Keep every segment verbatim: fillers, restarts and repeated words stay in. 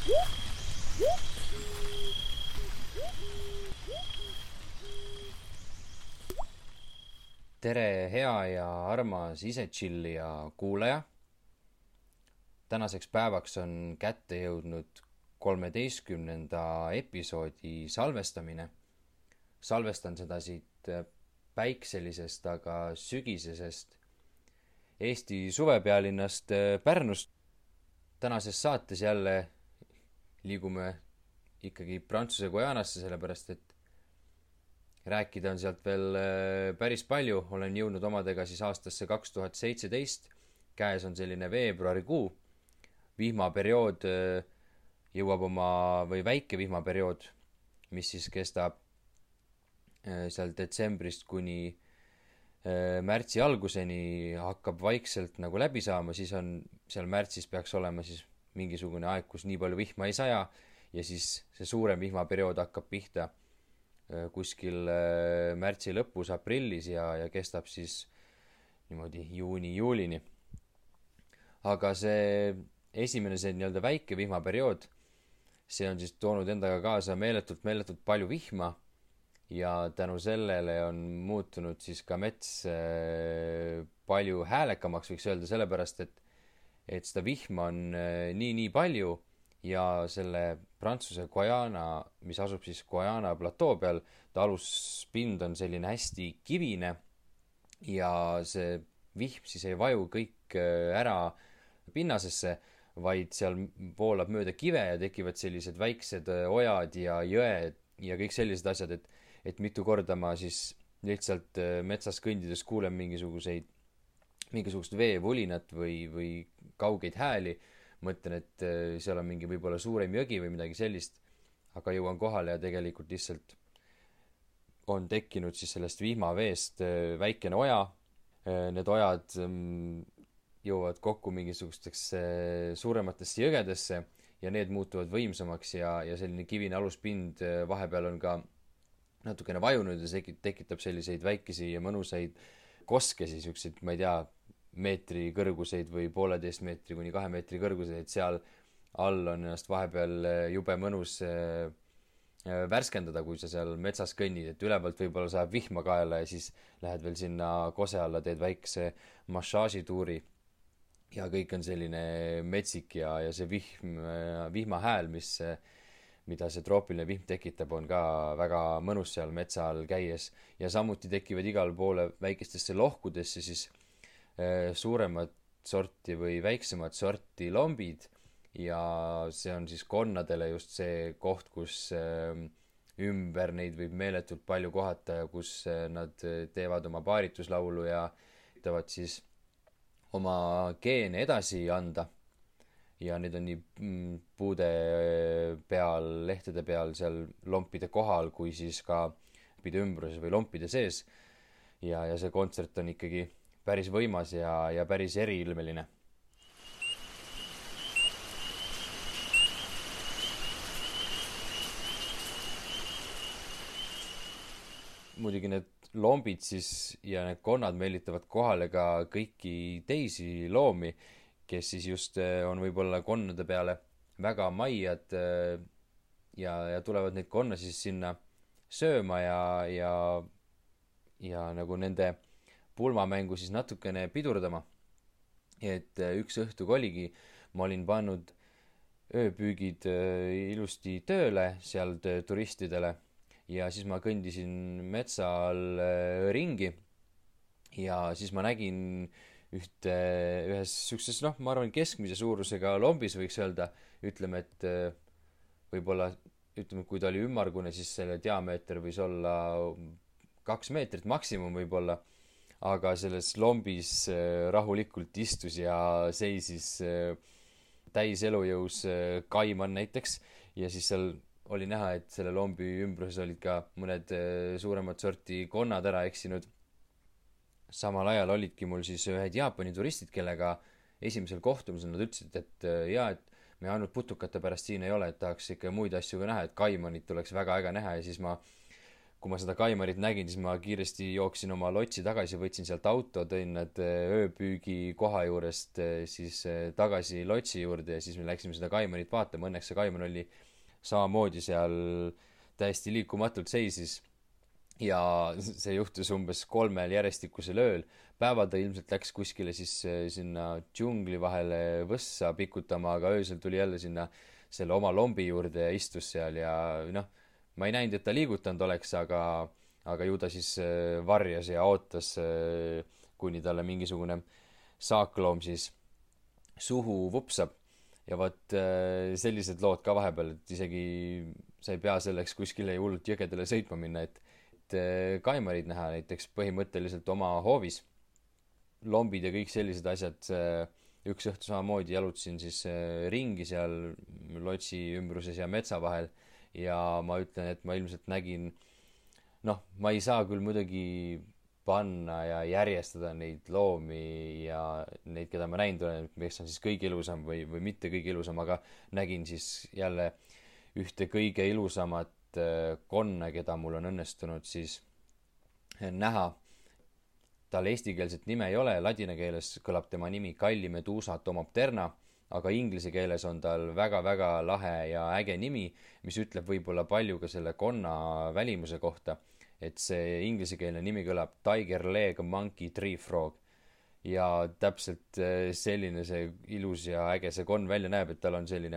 tere, hea ja armas ise chillija kuulaja. Tänaseks päevaks on kätte jõudnud kolmeteistkümnenda episoodi salvestamine. Salvestan seda siit päikselisest, aga sügisesest Eesti suvepealinnast Pärnust. Tänases saates jälle liigume ikkagi Prantsuse Guajanasse, sellepärast et rääkida on sealt veel päris palju. Olen jõudnud omadega siis aastasse kaks tuhat seitseteist. Käes on selline veebruarikuu. Vihmaperiood jõuab oma, või väike vihmaperiood, mis siis kestab seal detsembrist kuni märtsi alguseni, hakkab vaikselt nagu läbi saama. Siis on seal märtsis peaks olema siis mingisugune aeg, kus nii palju vihma ei saja, ja siis see suurem vihmaperiood hakkab pihta kuskil märtsi lõpus, aprillis ja, ja kestab siis niimoodi juuni-juulini. Aga see esimene see nii-öelda väike vihmaperiood, see on siis toonud endaga kaasa meeletult, meeletult palju vihma, ja tänu sellele on muutunud siis ka mets palju häälekamaks, võiks öelda, sellepärast et, et seda vihma on nii-nii palju. Ja selle Prantsuse Guajana, mis asub siis Guajana platoo peal, ta aluspind on selline hästi kivine, ja see vihm siis ei vaju kõik ära pinnasesse, vaid seal voolab mööda kive ja tekivad sellised väiksed ojad ja jõed ja kõik sellised asjad, et, et mitu korda ma siis lihtsalt metsas kõndides kuulen mingisuguseid, mingisugust veevulinat või, või kaugeid hääli. Mõtlen, et seal on mingi võib-olla suurem jõgi või midagi sellist, aga jõuan kohale ja tegelikult lihtsalt on tekkinud siis sellest vihmaveest väikene oja. Need ojad jõuavad kokku mingisugusteks suurematesse jõgedesse ja need muutuvad võimsamaks ja, ja selline kivine aluspind vahepeal on ka natukene vajunud ja see tekitab selliseid väikesi ja mõnusaid koskesi, siukseid, ma ei tea, meetri kõrguseid või pooleteist meetri kuni kahe meetri kõrguseid, seal all on ennast vahepeal jube mõnus värskendada, kui sa seal metsas kõnnid, et ülevalt võib-olla saab vihma kaela ja siis lähed veel sinna kose alla, teed väikse massaažituuri ja kõik on selline metsik ja, ja see vihm, vihmahääl, mis, mida see troopiline vihm tekitab, on ka väga mõnus seal metsa all käies, ja samuti tekivad igal poole väikestesse lohkudesse siis suuremat sorti või väiksemat sorti lombid, ja see on siis konnadele just see koht, kus ümber neid võib meeletult palju kohata ja kus nad teevad oma paarituslaulu ja üritavad siis oma geene edasi anda. Ja need on nii puude peal, lehtede peal, seal lompide kohal, kui siis ka lompide ümbruses või lompide sees, ja, ja see kontsert on ikkagi päris võimas ja, ja päris eriilmeline. Muidugi need lombid siis ja need konnad meelitavad kohale ka kõiki teisi loomi, kes siis just on võib-olla konnade peale väga maiad ja, ja tulevad neid konna siis sinna sööma ja, ja, ja nagu nende pulmamängu siis natukene pidurdama. Et üks õhtu oligi, ma olin pannud ööpüügid ilusti tööle seal turistidele ja siis ma kõndisin metsa all ringi ja siis ma nägin ühte, ühes sükses, noh, ma arvan, keskmise suurusega lombis võiks öelda, ütleme, et võib-olla, ütleme, kui ta oli ümmargune, siis selle diameeter võis olla kaks meetrit maksimum võib-olla, aga selles lombis rahulikult istus ja seisis täis elujõus kaiman näiteks, ja siis seal oli näha, et selle lombi ümbruses olid ka mõned suuremat sorti konnad ära eksinud. Samal ajal olidki mul siis ühed Jaapani turistid, kellega esimesel kohtumisel nad ütlesid, et jaa, et me ainult putukate pärast siin ei ole, et tahaks ikka muid asju ka näha, et kaimanit tuleks väga äge näha, ja siis ma kui ma seda Kaimarit nägin, siis ma kiiresti jooksin oma lotsi tagasi, võtsin sealt auto, tõin nad ööpüügi koha juurest siis tagasi lotsi juurde ja siis me läksime seda Kaimarit vaatama. Õnneks see Kaimar oli samamoodi seal täiesti liikumatult seisis ja see juhtus umbes kolmel järjestikusel ööl. Päeval ta ilmselt läks kuskile siis sinna džungli vahele võssa pikutama, aga öösel tuli jälle sinna selle oma lombi juurde ja istus seal ja noh, ma ei näinud, et ta liigutanud oleks, aga, aga ju ta siis varjas ja ootas, kuni talle mingisugune saakloom siis suhu vupsab. Ja vot sellised lood ka vahepeal, et isegi sa ei pea selleks kuskile hullult jõgedele sõitma minna, et, et Kaimarid näha näiteks põhimõtteliselt oma hoovis. Lombid ja kõik sellised asjad, üks õhtu samamoodi jalutasin siis ringi seal lotsi ümbruses ja metsa vahel ja ma ütlen, et ma ilmselt nägin, noh, ma ei saa küll muidugi panna ja järjestada neid loomi ja neid, keda ma näinud olen, kes on siis kõige ilusam või, või mitte kõige ilusam, aga nägin siis jälle ühte kõige ilusamat konna, keda mul on õnnestunud siis näha. Tal eestikeelset nime ei ole, ladina keeles kõlab tema nimi Kalli Medusa Tomopterna, aga inglise keeles on tal väga-väga lahe ja äge nimi, mis ütleb võib-olla palju ka selle konna välimuse kohta, et see inglisekeelne nimi kõlab Tiger Leg Monkey Tree Frog ja täpselt selline see ilus ja äge see konn välja näeb, et tal on selline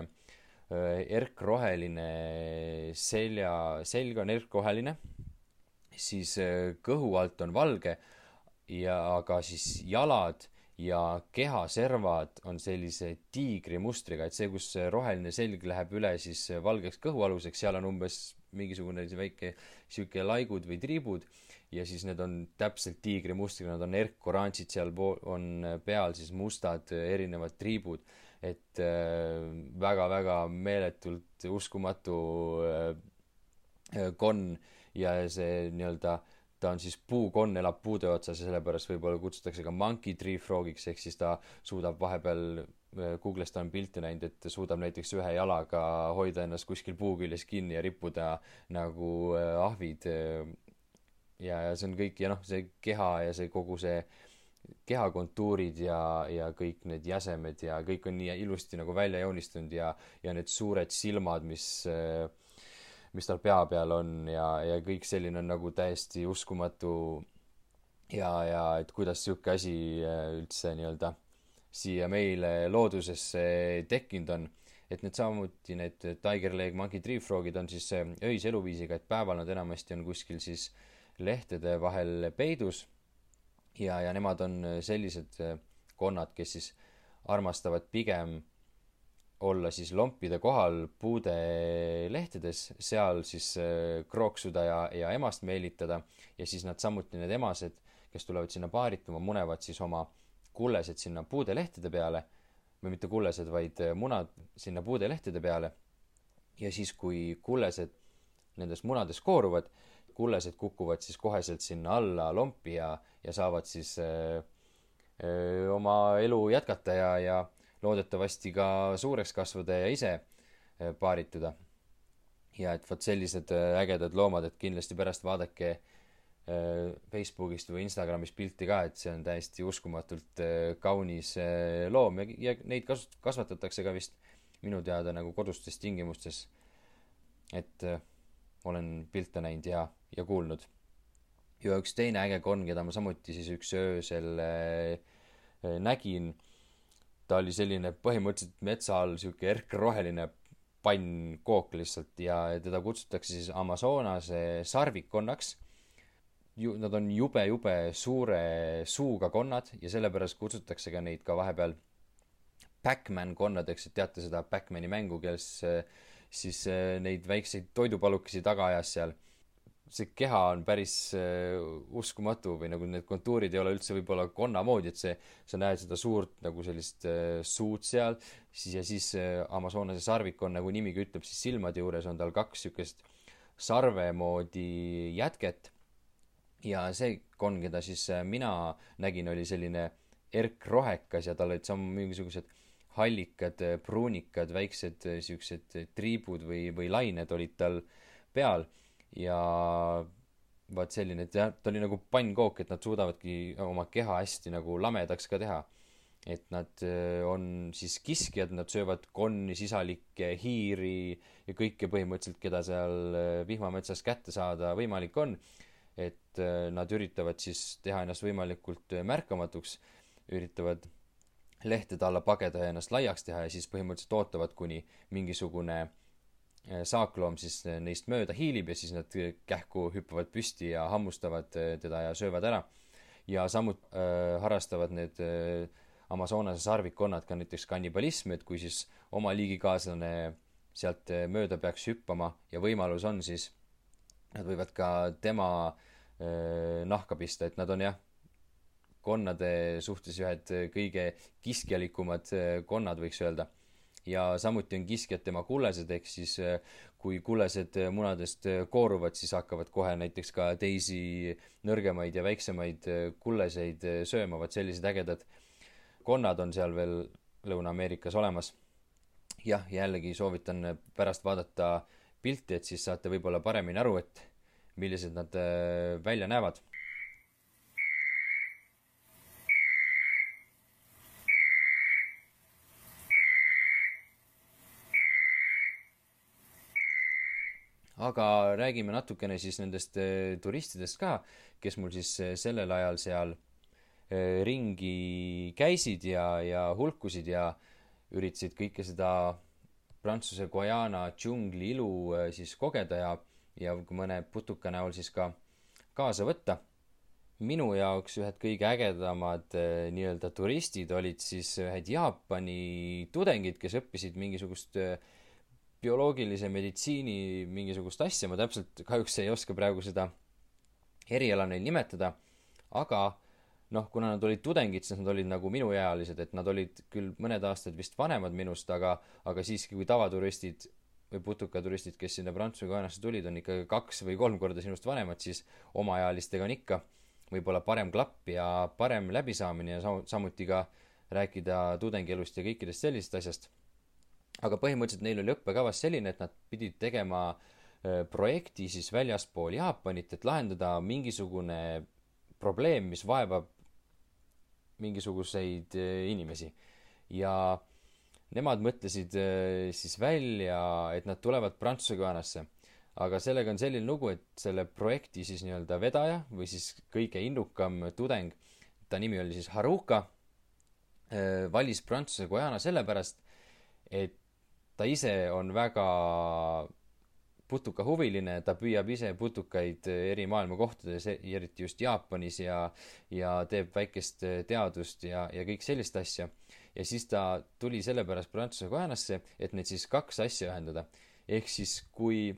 erkroheline selja, selg on erkroheline, siis kõhu alt on valge ja aga siis jalad ja kehaservad on sellise tiigrimustriga, et see, kus see roheline selg läheb üle siis valgeks kõhualuseks, seal on umbes mingisugune väike siuke laigud või triibud ja siis need on täpselt tiigrimustriga, nad on erkoranžid, seal on peal siis mustad erinevad triibud, et väga-väga meeletult uskumatu konn ja see nii-öelda ta on siis puukonn, elab puude otsas ja sellepärast võib-olla kutsutakse ka monkey tree frogiks, ehk siis ta suudab vahepeal, Google'is ta on pilte näinud, et suudab näiteks ühe jalaga hoida ennast kuskil puu küljes kinni ja rippuda nagu ahvid ja, ja see on kõik ja noh, see keha ja see kogu see kehakontuurid ja, ja kõik need jäsemed ja kõik on nii ilusti nagu välja joonistunud ja, ja need suured silmad, mis mis tal pea peal on ja, ja kõik selline on nagu täiesti uskumatu ja, ja et kuidas siuke asi üldse nii-öelda siia meile loodusesse tekkinud on, et need samuti need Tiger Leg Monkey Tree Frogid on siis öise eluviisiga, et päeval nad enamasti on kuskil siis lehtede vahel peidus ja, ja nemad on sellised konnad, kes siis armastavad pigem olla siis lompide kohal puude lehtedes, seal siis krooksuda ja, ja emast meelitada ja siis nad samuti need emased, kes tulevad sinna paarituma, munevad siis oma kullesed sinna puude lehtede peale või mitte kullesed, vaid munad sinna puude lehtede peale ja siis kui kullesed nendest munadest kooruvad, kullesed kukuvad siis koheselt sinna alla lompi ja, ja saavad siis öö, öö, oma elu jätkata ja, ja loodetavasti ka suureks kasvada ja ise paarituda. Ja et võt sellised ägedad loomad, et kindlasti pärast vaadake Facebookist või Instagramist pilti ka, et see on täiesti uskumatult kaunis loom ja, ja neid kas-, kasvatatakse ka vist minu teada nagu kodustes tingimustes. Et olen pilte näinud ja, ja kuulnud. Ja üks teine äge konn, keda ma samuti siis üks öösel nägin, ta oli selline põhimõtteliselt metsa all siuke erkroheline pannkook lihtsalt ja teda kutsutakse siis Amazonase sarvikkonnaks. Ju, nad on jube-jube suure suuga konnad ja sellepärast kutsutakse ka neid ka vahepeal Pac-Man konnadeks, et teate seda Pac-Mani mängu, kes siis neid väikseid toidupalukesi taga ajas seal. See keha on päris uh, uskumatu või nagu need kontuurid ei ole üldse võib-olla konna moodi, et see, sa näed seda suurt nagu sellist uh, suud seal, siis ja siis uh, Amazonase sarvik on, nagu nimigi ütleb, siis silmade juures on tal kaks sükest sarve moodi jätket ja see konn, keda siis uh, mina nägin, oli selline erkrohekas ja tal olid samu mingisugused hallikad, pruunikad, väiksed siuksed triibud või, või lained olid tal peal ja vaat selline, et jah, ta oli nagu pannkook, et nad suudavadki oma keha hästi nagu lamedaks ka teha. Et nad öö, on siis kiskjad, nad söövad konni, sisalikke, hiiri ja kõike põhimõtteliselt, keda seal öö, vihmametsas kätte saada võimalik on. Et öö, nad üritavad siis teha ennast võimalikult öö, märkamatuks, üritavad lehtede alla pageda ja ennast laiaks teha ja siis põhimõtteliselt ootavad, kuni mingisugune öö, saakloom siis öö, neist mööda hiilib ja siis nad öö, kähku hüppavad püsti ja hammustavad öö, teda ja söövad ära. Ja samuti öö, harrastavad need öö, Amazonase sarvikkonnad ka näiteks kannibalismi, et kui siis oma liigikaaslane sealt öö, mööda peaks hüppama ja võimalus on, siis nad võivad ka tema öö, nahka pista, et nad on jah, konnade suhtes ühed öö, kõige kiskjalikumad öö, konnad, võiks öelda. Ja samuti on kiskjad tema kullesed, ehk siis öö, kui kullesed öö, munadest öö, kooruvad, siis hakkavad kohe näiteks ka teisi nõrgemaid ja väiksemaid öö, kulleseid öö, sööma, vaat sellised ägedad konnad on seal veel Lõuna-Ameerikas olemas. Jah, jällegi soovitan pärast vaadata pilti, et siis saate võib-olla paremini aru, et millised nad öö, välja näevad. Aga räägime natukene siis nendest öö, turistidest ka, kes mul siis öö, sellel ajal seal öö, ringi käisid ja, ja hulkusid ja üritasid kõike seda Prantsuse Guajana džungli ilu öö, siis kogeda ja, ja mõne putuka näol siis ka kaasa võtta. Minu jaoks ühed kõige ägedamad öö, nii-öelda turistid olid siis ühed Jaapani tudengid, kes õppisid mingisugust öö, bioloogilise meditsiini mingisugust asja, ma täpselt kahjuks ei oska praegu seda eriala neil nimetada, aga noh, kuna nad olid tudengid, siis nad olid nagu minuealised, et nad olid küll mõned aastad vist vanemad minust, aga, aga siiski kui tavaturistid või putukaturistid, kes sinna Prantsuse Guajanasse tulid, on ikka kaks või kolm korda sinust vanemad, siis omaealistega on ikka võib-olla parem klapp ja parem läbisaamine ja sam- samuti ka rääkida tudengielust ja kõikidest sellisest asjast. Aga põhimõtteliselt neil oli õppekavas selline, et nad pidid tegema öö, projekti siis väljaspool Jaapanit, et lahendada mingisugune probleem, mis vaevab mingisuguseid öö, inimesi. Ja nemad mõtlesid öö, siis välja, et nad tulevad Prantsuse Guajanasse. Aga sellega on selline lugu, et selle projekti siis nii-öelda vedaja või siis kõige innukam tudeng, ta nimi oli siis Haruka, öö, valis Prantsuse Guajana sellepärast, et ta ise on väga putukahuviline, ta püüab ise putukaid eri maailma kohtades, eriti just Jaapanis ja, ja teeb väikest teadust ja, ja kõik sellist asja. Ja siis ta tuli sellepärast Prantsuse Guajanasse, et neid siis kaks asja ühendada. Ehk siis kui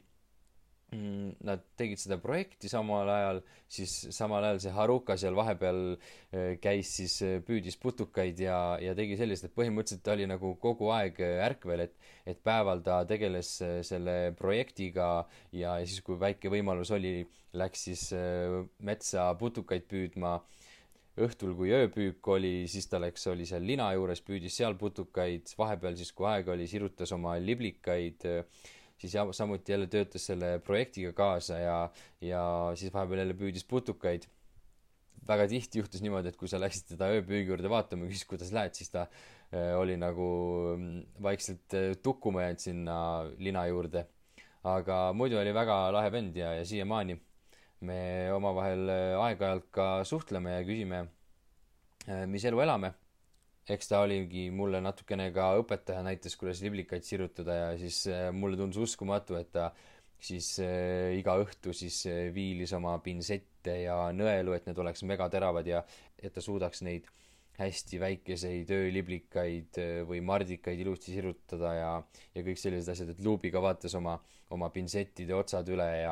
mm, nad tegid seda projekti samal ajal, siis samal ajal see Haruka seal vahepeal äh, käis siis äh, püüdis putukaid ja, ja tegi sellist, et põhimõtteliselt ta oli nagu kogu aeg äh, ärkvel, et, et päeval ta tegeles äh, selle projektiga ja, ja siis, kui väike võimalus oli, läks siis äh, metsa putukaid püüdma. Õhtul, kui ööpüük oli, siis ta läks, oli seal lina juures, püüdis seal putukaid, vahepeal siis, kui aega oli, sirutas oma liblikaid äh, siis ja, samuti jälle töötas selle projektiga kaasa ja, ja siis vahepeal jälle püüdis putukaid. Väga tihti juhtus niimoodi, et kui sa läksid teda ööpüügi juurde vaatama, küsis, kuidas lähed, siis ta äh, oli nagu vaikselt äh, tukkuma jäänud sinna lina juurde. Aga muidu oli väga lahe vend ja, ja siiamaani me omavahel äh, aeg-ajalt ka suhtleme ja küsime, äh, mis elu elame. Eks ta oligi mulle natukene ka õpetaja, näitas, kuidas liblikaid sirutada ja siis äh, mulle tundus uskumatu, et ta siis äh, iga õhtu siis äh, viilis oma pinsette ja nõelu, et need oleks megateravad ja et ta suudaks neid hästi väikeseid ööliblikaid äh, või mardikaid ilusti sirutada ja, ja kõik sellised asjad, et luubiga vaatas oma, oma pinsettide otsad üle ja,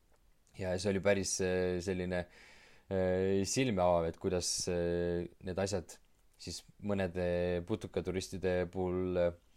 ja see oli päris äh, selline äh, silme avav, et kuidas äh, need asjad siis mõnede putukaturistide puhul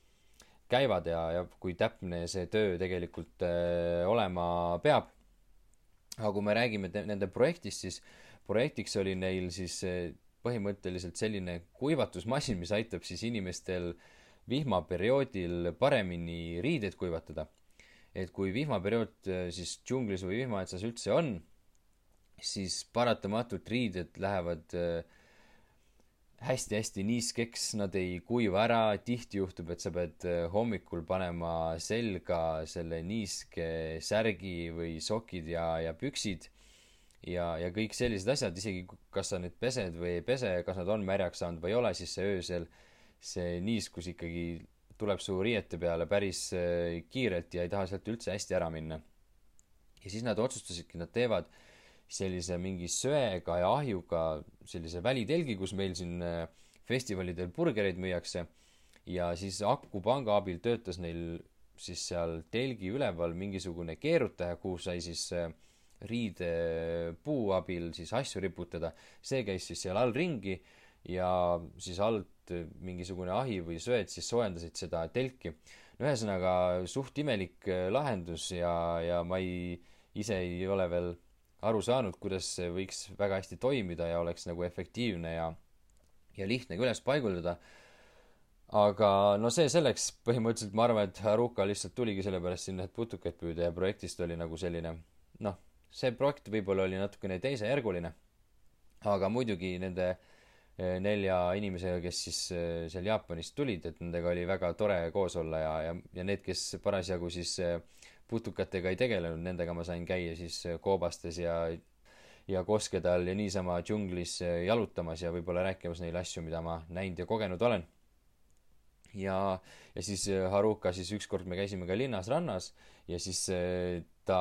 käivad ja, ja kui täpne see töö tegelikult äh, olema peab. Aga kui me räägime te- nende projektist, siis projektiks oli neil siis äh, põhimõtteliselt selline kuivatusmasin, mis aitab siis inimestel vihmaperioodil paremini riideid kuivatada. Et kui vihmaperiood äh, siis džunglis või vihmametsas üldse on, siis paratamatult riided lähevad äh, hästi-hästi niiskeks, nad ei kuiva ära, tihti juhtub, et sa pead äh, hommikul panema selga selle niiske särgi või sokid ja, ja püksid ja, ja kõik sellised asjad, isegi kas sa need pesed või ei pese, kas nad on märjaks saanud või ei ole, siis see öösel see niiskus ikkagi tuleb su riiete peale päris äh, kiirelt ja ei taha sealt üldse hästi ära minna. Ja siis nad otsustasidki, nad teevad sellise mingi söega ja ahjuga sellise välitelgi, kus meil siin äh, festivalidel burgereid müüakse ja siis akupanga abil töötas neil siis seal telgi üleval mingisugune keerutaja, kuhu sai siis äh, riidepuu abil siis asju riputada. See käis siis seal all ringi ja siis alt äh, mingisugune ahi või söed siis soojendasid seda telki. No ühesõnaga suht imelik äh, lahendus ja, ja ma ei, ise ei ole veel aru saanud, kuidas see võiks väga hästi toimida ja oleks nagu efektiivne ja, ja lihtne ka üles paigutada. Aga no see selleks, põhimõtteliselt ma arvan, et Haruka lihtsalt tuligi sellepärast sinna, et putukaid püüda ja projektist oli nagu selline, noh, see projekt võib-olla oli natukene teisejärguline, aga muidugi nende eh, nelja inimesega, kes siis eh, seal Jaapanist tulid, et nendega oli väga tore koos olla ja, ja, ja need, kes parasjagu siis eh, putukatega ei tegelenud, nendega ma sain käia siis koobastes ja ja koskede all ja niisama džunglis jalutamas ja võib-olla rääkimas neile asju, mida ma näinud ja kogenud olen. Ja, ja siis Haruka siis ükskord me käisime ka linnas rannas ja siis ta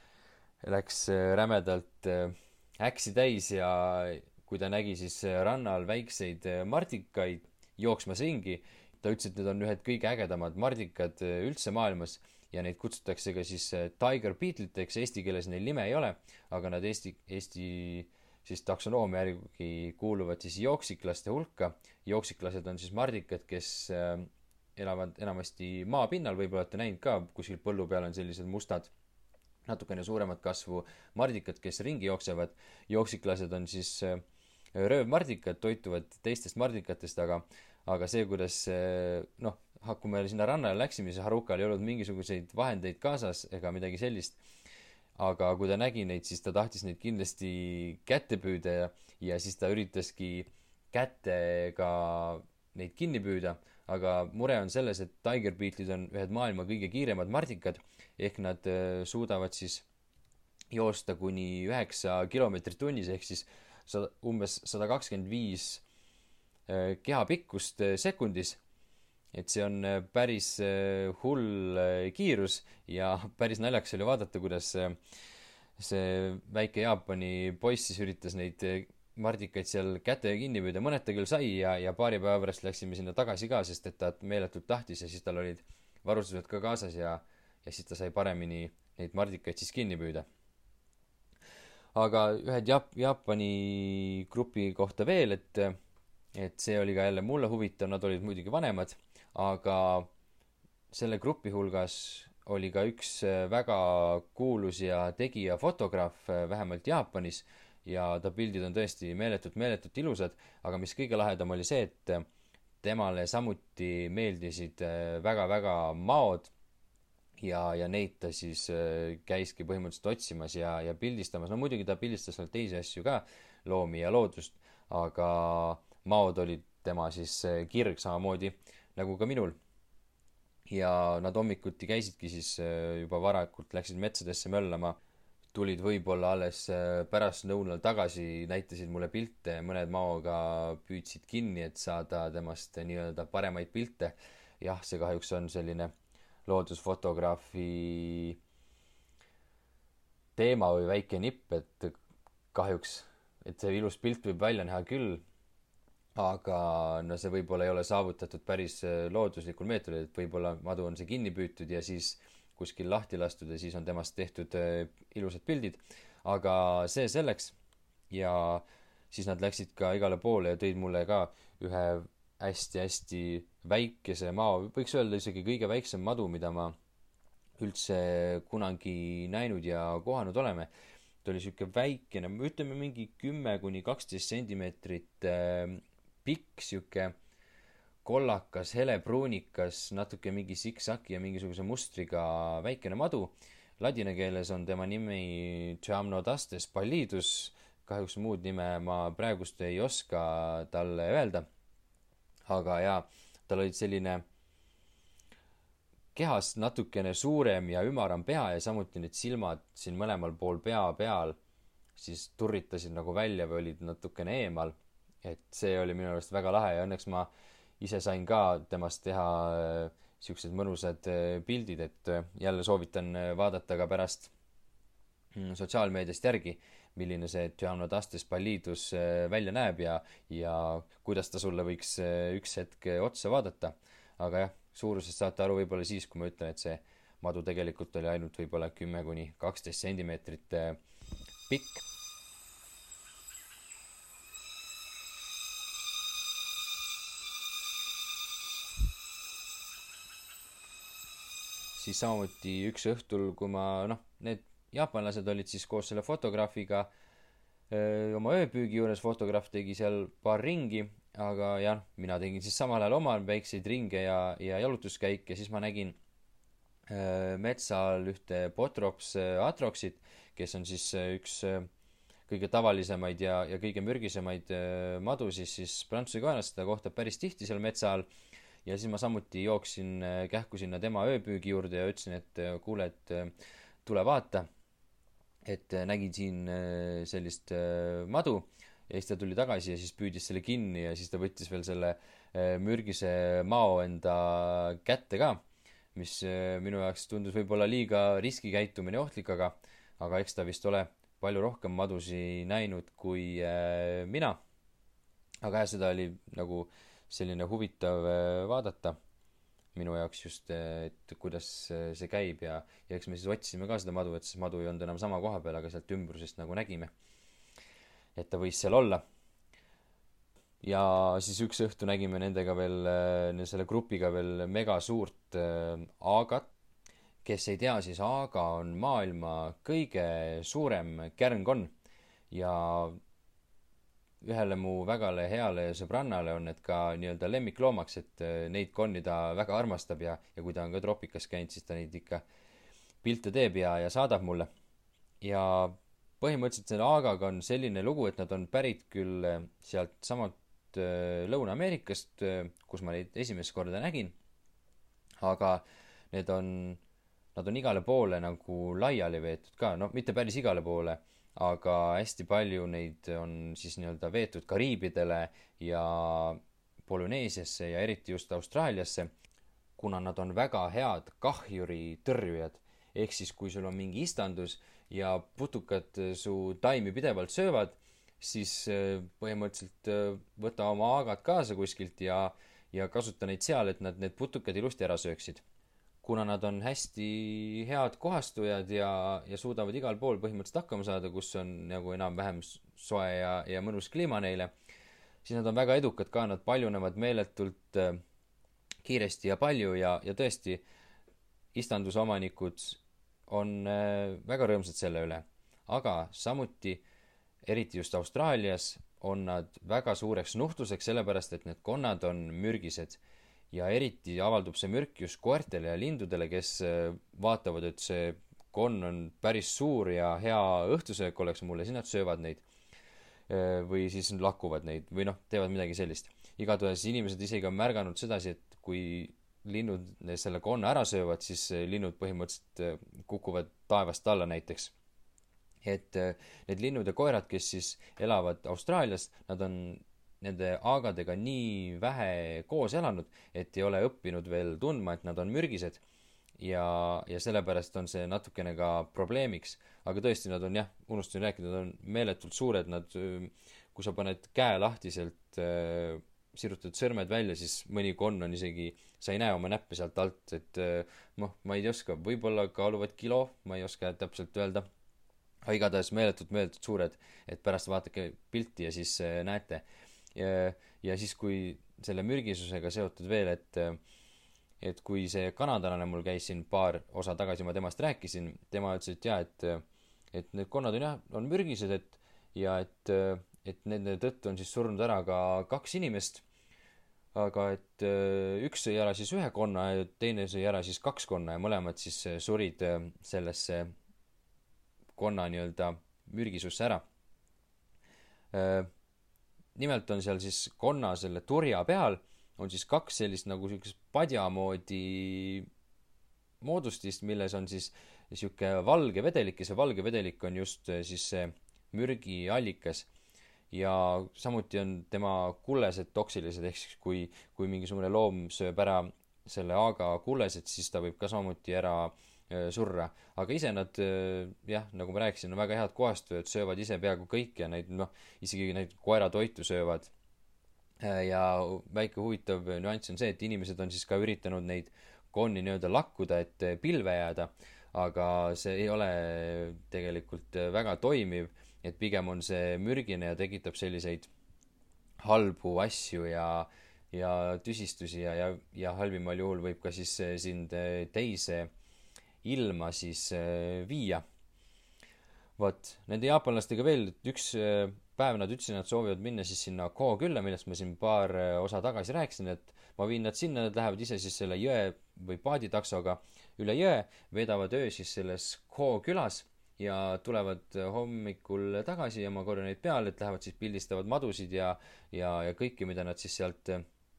läks rämedalt äksi täis ja kui ta nägi siis rannal väikseid mardikaid jooksmas ringi, ta ütles, et need on ühed kõige ägedamad mardikad üldse maailmas ja neid kutsutakse ka siis tiger beetliteks, eesti keeles neil nime ei ole, aga nad Eesti, Eesti siis taksonoomia järgi kuuluvad siis jooksiklaste hulka. Jooksiklased on siis mardikad, kes elavad enamasti maapinnal, võib-olla olete näinud ka, kuskil põllu peal on sellised mustad, natukene suuremat kasvu mardikad, kes ringi jooksevad. Jooksiklased on siis röövmardikad, toituvad teistest mardikatest, aga, aga see, kuidas noh, kui me sinna rannale läksime, siis Harukal ei olnud mingisuguseid vahendeid kaasas ega midagi sellist. Aga kui ta nägi neid, siis ta tahtis neid kindlasti kätte püüda ja, ja siis ta üritaski kätega neid kinni püüda. Aga mure on selles, et tiger beetlid on ühed maailma kõige kiiremad mardikad, ehk nad suudavad siis joosta kuni üheksa kilomeetrit tunnis, ehk siis sada, umbes sada kakskümmend viis kehapikkust sekundis. Et see on päris hull kiirus ja päris naljakas oli vaadata, kuidas see väike Jaapani poiss siis üritas neid mardikaid seal kätega kinni püüda. Mõned ta küll sai ja, ja paari päeva pärast läksime sinna tagasi ka, sest et ta meeletult tahtis ja siis tal olid varustused ka kaasas ja, ja siis ta sai paremini neid mardikaid siis kinni püüda. Aga ühed Jaap- Jaapani grupi kohta veel, et, et see oli ka jälle mulle huvitav, nad olid muidugi vanemad, aga selle grupi hulgas oli ka üks väga kuulus ja tegija fotograaf, vähemalt Jaapanis, ja ta pildid on tõesti meeletult, meeletult ilusad, aga mis kõige lahedam oli see, et temale samuti meeldisid väga-väga maod ja, ja neid ta siis käiski põhimõtteliselt otsimas ja, ja pildistamas. No muidugi ta pildistas seal teisi asju ka, loomi ja loodust, aga maod olid tema siis kirg samamoodi nagu ka minul. Ja nad hommikuti käisidki siis juba varakult, läksid metsadesse möllama, tulid võib-olla alles pärast lõunal tagasi, näitasid mulle pilte, mõned maoga püüdsid kinni, et saada temast nii-öelda paremaid pilte. Jah, see kahjuks on selline loodusfotograafi teema või väike nipp, et kahjuks, et see ilus pilt võib välja näha küll, aga no see võib-olla ei ole saavutatud päris looduslikul meetodil, et võib-olla madu on see kinni püütud ja siis kuskil lahti lastud ja siis on temast tehtud ilusad pildid. Aga see selleks ja siis nad läksid ka igale poole ja tõid mulle ka ühe hästi-hästi väikese mao, võiks öelda isegi kõige väiksem madu, mida ma üldse kunagi näinud ja kohanud oleme. Ta oli siuke väikene, ütleme mingi kümme kuni kaksteist sentimeetrit pikk, siuke kollakas, helepruunikas, natuke mingi siksaki ja mingisuguse mustriga väikene madu. ladina keeles on tema nimi Thamnotastes pallidus, kahjuks muud nime ma praegust ei oska talle öelda, aga jaa, tal olid selline kehast natukene suurem ja ümaram pea ja samuti need silmad siin mõlemal pool pea peal siis turritasid nagu välja või olid natukene eemal. Et see oli minu arust väga lahe ja õnneks ma ise sain ka temast teha äh, siuksed mõnusad äh, pildid, et äh, jälle soovitan äh, vaadata ka pärast mm, sotsiaalmeediast järgi, milline see Thamnotastes pallidus äh, välja näeb ja, ja kuidas ta sulle võiks äh, üks hetk äh, otsa vaadata. Aga jah, suurusest saate aru võib-olla siis, kui ma ütlen, et see madu tegelikult oli ainult võib-olla kümme kuni kaksteist sentimeetrit äh, pikk. Siis samamoodi üks õhtul, kui ma, noh, need jaapanlased olid siis koos selle fotograafiga öö, oma ööpüügi juures, fotograaf tegi seal paar ringi, aga jah, mina tegin siis samal ajal omal väikseid ringe ja, ja jalutuskäike ja siis ma nägin öö, metsal ühte Botrops atroksit, kes on siis öö, üks öö, kõige tavalisemaid ja, ja kõige mürgisemaid öö, madu siis, siis Prantsuse koerast, seda kohtab päris tihti seal metsa all. Ja siis ma samuti jooksin kähku sinna tema ööpüügi juurde ja ütlesin, et kuule, et tule vaata, et nägin siin sellist madu ja siis ta tuli tagasi ja siis püüdis selle kinni ja siis ta võttis veel selle mürgise mao enda kätte ka, mis minu jaoks tundus võib-olla liiga riskikäitumine ohtlik, aga, aga eks ta vist ole palju rohkem madusi näinud kui mina. Aga jah, seda oli nagu selline huvitav vaadata minu jaoks just, et kuidas see käib ja, ja eks me siis otsisime ka seda madu, et siis madu ei olnud enam sama koha peal, aga sealt ümbrusest nagu nägime, et ta võis seal olla. Ja siis üks õhtu nägime nendega veel, selle grupiga veel mega suurt aagat. Kes ei tea, siis aaga on maailma kõige suurem kärnkonn ja ühele mu vägale heale sõbrannale on need ka nii-öelda lemmikloomaks, et neid konni ta väga armastab ja, ja kui ta on ka tropikas käinud, siis ta neid ikka pilte teeb ja, ja saadab mulle. Ja põhimõtteliselt selle aagaga on selline lugu, et nad on pärit küll sealt samalt Lõuna-Ameerikast, kus ma neid esimest korda nägin, aga need on, nad on igale poole nagu laiali veetud ka, no mitte päris igale poole, aga hästi palju neid on siis nii-öelda veetud Kariibidele ja Polüneesiasse ja eriti just Austraaliasse, kuna nad on väga head kahjuri tõrjujad. Ehk siis kui sul on mingi istandus ja putukad su taimi pidevalt söövad, siis põhimõtteliselt võta oma aagad kaasa kuskilt ja, ja kasuta neid seal, et nad need putukad ilusti ära sööksid. Kuna nad on hästi head kohastujad ja, ja suudavad igal pool põhimõtteliselt hakkama saada, kus on nagu enam-vähem soe ja, ja mõnus kliima neile, siis nad on väga edukad ka, nad paljunevad meeletult äh, kiiresti ja palju ja, ja tõesti istanduse omanikud on äh, väga rõõmsad selle üle. Aga samuti, eriti just Austraalias, on nad väga suureks nuhtluseks, sellepärast et need konnad on mürgised. Ja eriti avaldub see mürk just koertele ja lindudele, kes vaatavad, et see konn on päris suur ja hea õhtusöök oleks mulle, siis nad söövad neid. Või siis lakuvad neid või noh, teevad midagi sellist. Igatahes inimesed isegi on märganud sedasi, et kui linnud selle konna ära söövad, siis linnud põhimõtteliselt kukuvad taevast alla näiteks. Et need linnud ja koerad, kes siis elavad Austraalias, nad on nende aagadega nii vähe koos elanud, et ei ole õppinud veel tundma, et nad on mürgised ja, ja sellepärast on see natukene ka probleemiks. Aga tõesti, nad on jah, unustasin rääkida, nad on meeletult suured, nad, kui sa paned käe lahtiselt, sirutad sõrmed välja, siis mõni konn on isegi, sa ei näe oma näppe sealt alt, et noh, ma ei oska, võib-olla kaaluvad kilo, ma ei oska täpselt öelda. Aga igatahes meeletult, meeletult suured, et pärast vaatake pilti ja siis näete. Ja, ja siis kui selle mürgisusega seotud veel, et, et kui see kanadalane mul käis siin paar osa tagasi, ma temast rääkisin, tema ütles, et jah, et, et need konnad on jah, on mürgised, et, ja et, et nende tõttu on siis surnud ära ka kaks inimest. aga et äh, üks sõi ära siis ühe konna ja teine sõi ära siis kaks konna ja mõlemad siis äh, surid äh, sellesse konna nii-öelda mürgisusse ära. Äh, nimelt on seal siis konna selle turja peal on siis kaks sellist nagu siukest padja moodi moodustist, milles on siis siuke valge vedelik ja see valge vedelik on just äh, siis see mürgiallikas. Ja samuti on tema kullesed toksilised, ehk siis kui, kui mingisugune loom sööb ära selle aaga kullesed, siis ta võib ka samuti ära äh, surra. Aga ise nad, äh, jah, nagu ma rääkisin, on väga head kohastujad, söövad ise peaaegu kõik ja neid, noh, isegi neid koeratoitu söövad. Äh, ja väike huvitav nüanss on see, et inimesed on siis ka üritanud neid konni nii-öelda lakkuda, et äh, pilve jääda, aga see ei ole tegelikult äh, väga toimiv, et pigem on see mürgine ja tekitab selliseid halbu asju ja, ja tüsistusi ja, ja, ja halvimal juhul võib ka siis eh, sind eh, teise ilma siis eh, viia. Vot, nende jaapanlastega veel, et üks eh, päev nad ütlesid, nad soovivad minna siis sinna Kohokülla, millest ma siin paar eh, osa tagasi rääkisin, et ma viin nad sinna, nad lähevad ise siis selle jõe või paaditaksoga üle jõe, veedavad öö siis selles Kohokülas ja tulevad hommikul tagasi ja ma korjan neid peale, et lähevad siis pildistavad madusid ja, ja, ja kõike, mida nad siis sealt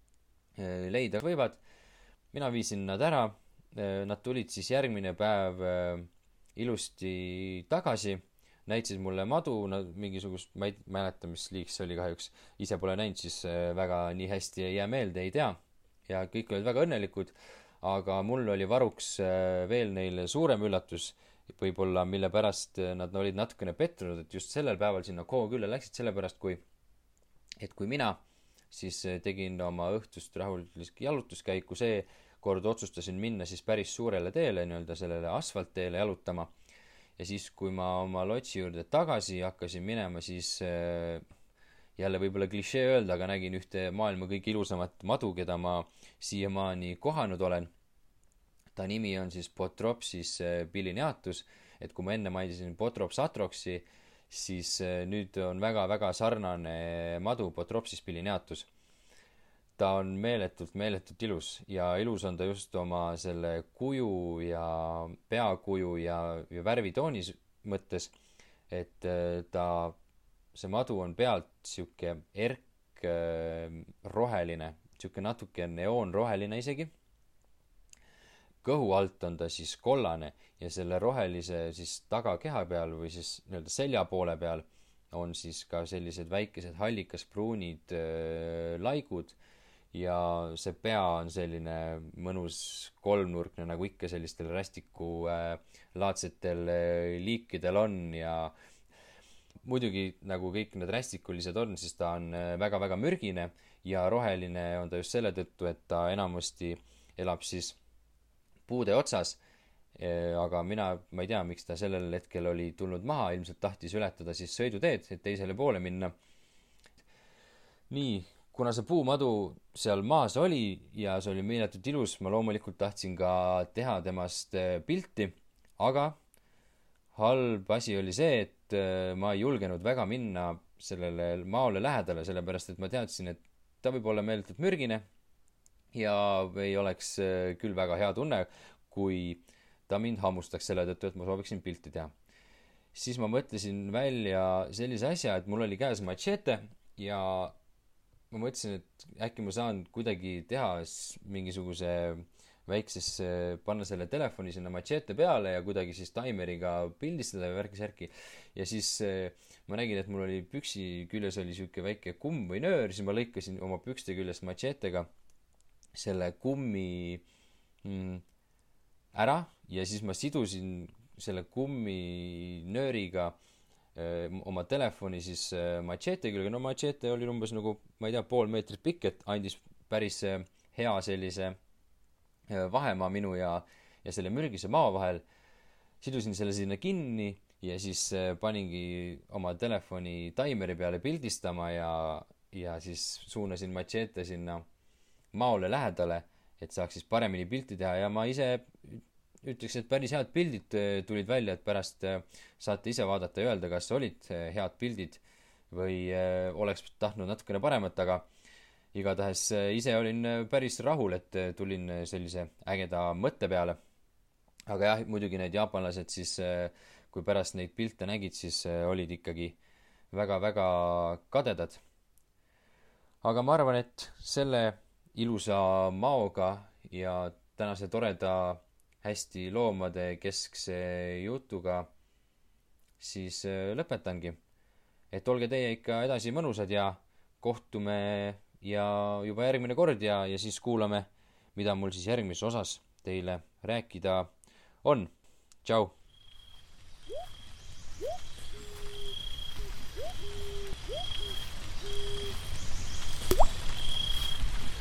leida võivad. Mina viisin nad ära, nad tulid siis järgmine päev ilusti tagasi, näitasid mulle madu, nad mingisugust, ma ei mäleta, mis liik see oli kahjuks, ise pole näinud, siis väga nii hästi ei jää meelde, ei tea. Ja kõik olid väga õnnelikud, aga mul oli varuks veel neile suurem üllatus, võib-olla mille pärast nad olid natukene pettunud, et just sellel päeval sinna Kohokülla läksid, sellepärast kui et kui mina siis tegin oma õhtust rahulikku jalutuskäiku, see kord otsustasin minna siis päris suurele teele, nii-öelda sellele asfaltteele jalutama ja siis, kui ma oma lotsi juurde tagasi hakkasin minema, siis jälle võib-olla klišee öelda, aga nägin ühte maailma kõige ilusamat madu, keda ma siiamaani kohanud olen. Ta nimi on siis Botropsis bilineatus, et kui ma enne mainisin Botrops atroksi, siis nüüd on väga-väga sarnane madu Botropsis bilineatus. Ta on meeletult, meeletult ilus ja ilus on ta just oma selle kuju ja peakuju ja, ja värvitoonis mõttes, et ta, see madu on pealt siuke erk roheline, siuke natuke neoonroheline isegi. Kõhu alt on ta siis kollane ja selle rohelise siis tagakeha peal või siis nii-öelda selja poole peal on siis ka sellised väikesed hallikas-pruunid äh, laigud ja see pea on selline mõnus kolmnurkne, nagu ikka sellistel rästiku äh, laadsetel äh, liikidel on ja muidugi nagu kõik need rästikulised on, siis ta on äh, väga-väga mürgine ja roheline on ta just selle tõttu, et ta enamasti elab siis puude otsas, aga mina, ma ei tea, miks ta sellel hetkel oli tulnud maha, ilmselt tahtis ületada siis sõiduteed, et teisele poole minna. Nii, kuna see puumadu seal maas oli ja see oli meeletult ilus, ma loomulikult tahtsin ka teha temast pilti, aga halb asi oli see, et ma ei julgenud väga minna sellele maole lähedale, sellepärast et ma teadsin, et ta võib olla meeletult mürgine ja ei oleks küll väga hea tunne, kui ta mind hammustaks selle tõttu, et ma sooviksin pilti teha. Siis ma mõtlesin välja sellise asja, et mul oli käes machete ja ma mõtlesin, et äkki ma saan kuidagi teha mingisuguse väikses, panna selle telefoni sinna machete peale ja kuidagi siis taimeriga pildistada ja värki-särki. Ja siis ma nägin, et mul oli püksi küljes oli siuke väike kumm või nöör, siis ma lõikasin oma pükste küljest machetega selle kummi mm, ära ja siis ma sidusin selle kummi nööriga öö, oma telefoni siis öö, machete külge. No machete oli umbes nagu, ma ei tea, pool meetrit pikk, et andis päris öö, hea sellise öö, vahemaa minu ja, ja selle mürgise maa vahel. Sidusin selle sinna kinni ja siis öö, paningi oma telefoni taimeri peale pildistama ja, ja siis suunasin machete sinna maole lähedale, et saaks siis paremini pilti teha ja ma ise ütleks, et päris head pildid tulid välja, et pärast saate ise vaadata ja öelda, kas olid head pildid või oleks tahtnud natukene paremat, aga igatahes ise olin päris rahul, et tulin sellise ägeda mõtte peale. aga jah, muidugi need jaapanlased siis, kui pärast neid pilte nägid, siis olid ikkagi väga-väga kadedad. aga ma arvan, et selle ilusa maoga ja tänase toreda hästi loomade keskse jutuga siis lõpetangi. et olge teie ikka edasi mõnusad ja kohtume ja juba järgmine kord ja, ja siis kuulame, mida mul siis järgmises osas teile rääkida on. Tšau!